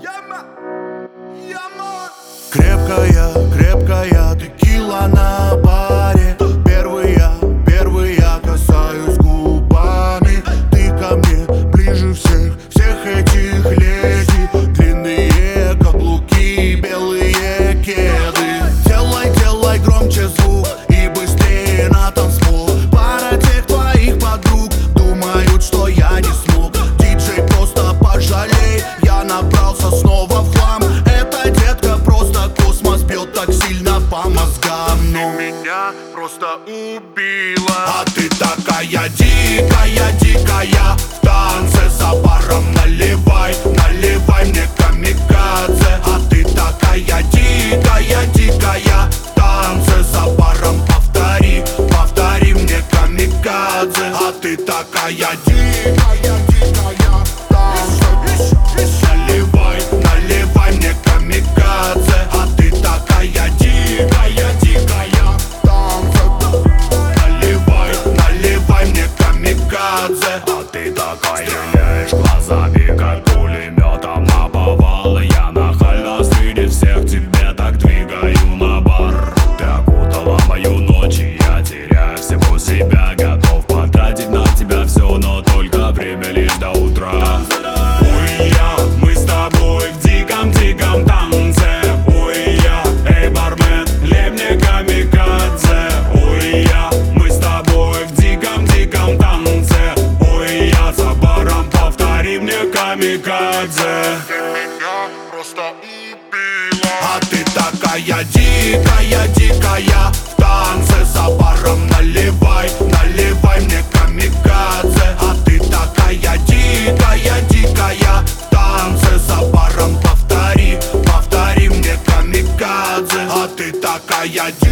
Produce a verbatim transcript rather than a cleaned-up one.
Крепкая, крепкая текила на баре. Первый я, первый я касаюсь губами. Ты ко мне ближе всех, всех этих леди. Длинные каблуки, белые кеды. Делай, делай громче звук и быстрее на танцпол. Пара тех твоих подруг думают, что я не смог. Диджей, просто пожалей, я набрался снова в хлам. Эта детка просто космос бьет так сильно по мозгам. Но меня просто убила. А ты такая дикая, дикая, в танце за баром. Наливай, наливай мне камикадзе. А ты такая дикая, дикая, в танце за баром. Повтори, повтори мне камикадзе. А ты такая дикая, дикая, в танце. Наливай, наливай мне камикадзе. А ты такая дикая, дикая, в танце. Наливай, наливай мне камикадзе. А ты такая стреляешь глазами, как пулеметом наповал. Я нахально среди всех тебе так двигаю на бар. Ты окутала мою ночь, и я теряю всего себя. Готов потратить на тебя все, но только время лишь до утра. Ой, я, мы с тобой в диком-диком танце. Ой, я, эй, бармен, лей мне камикадзе. Ой, я, мы с тобой в диком-диком танце. Ой, я, за баром, повтори мне камикадзе. Ты меня просто убила. А ты такая дикая, дикая, в танце за баром. Наливай, наливай мне камикадзе. А ты такая дикая, дикая, в танце за баром. Повтори, повтори мне камикадзе. А ты такая дикая.